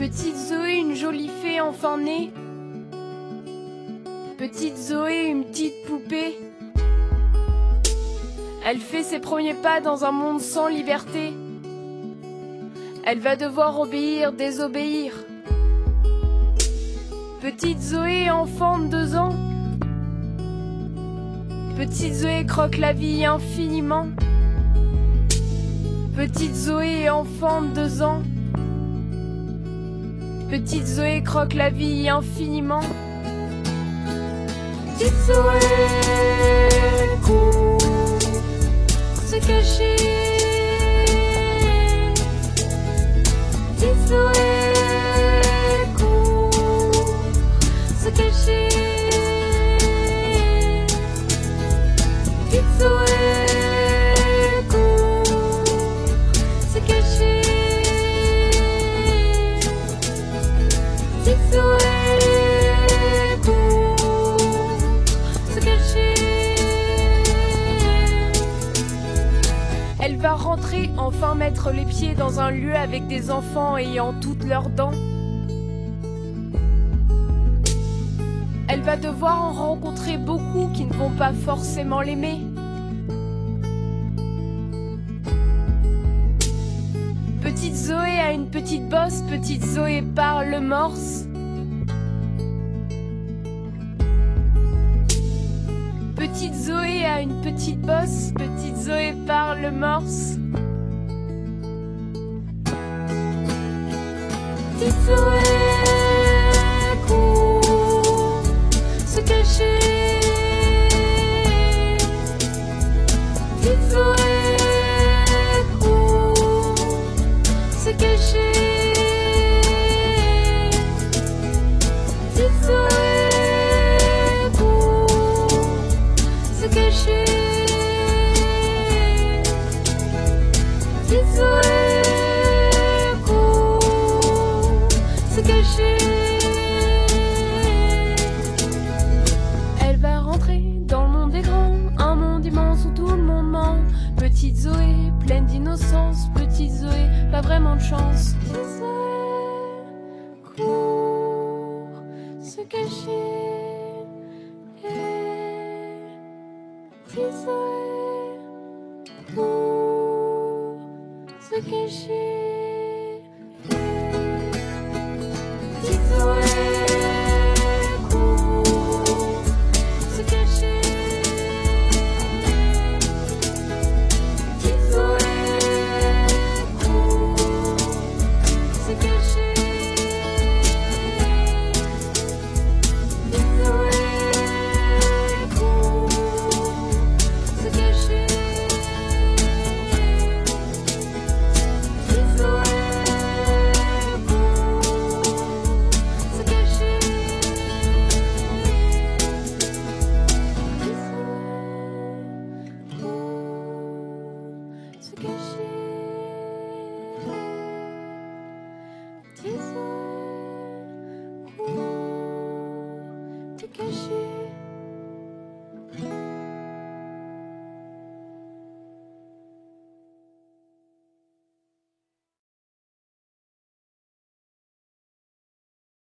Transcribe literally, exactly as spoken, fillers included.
Petite Zoé, une jolie fée enfin née. Petite Zoé, une petite poupée. Elle fait ses premiers pas dans un monde sans liberté. Elle va devoir obéir, désobéir. Petite Zoé, enfant de deux ans. Petite Zoé croque la vie infiniment. Petite Zoé, enfant de deux ans. Petite Zoé croque la vie infiniment. Petite Zoé court se cacher. Petite Zoé court se cacher. Petite Zoé court se cacher. Petite Zoé court se cacher. Elle va rentrer, enfin mettre les pieds dans un lieu avec des enfants ayant toutes leurs dents. Elle va devoir en rencontrer beaucoup qui ne vont pas forcément l'aimer. Petite Zoé a une petite bosse, petite Zoé parle morse. Petite Zoé a une petite bosse, petite Zoé parle morse. Petite Zoé court se cacher. Petite Zoé court se cacher. Petite Zoé court se cacher. Petite Zoé court se cacher. Elle va rentrer dans le monde des grands, un monde immense où tout le monde ment. Petite Zoé, pleine d'innocence, petite Zoé, pas vraiment de chance. Petite Zoé court se cacher. Petite Zoé court se cacher. Petite Zoé court se cacher. Petite Zoé court se cacher. Petite Zoé court se cacher. Petite Zoé court se cacher. Petite Zoé court se cacher.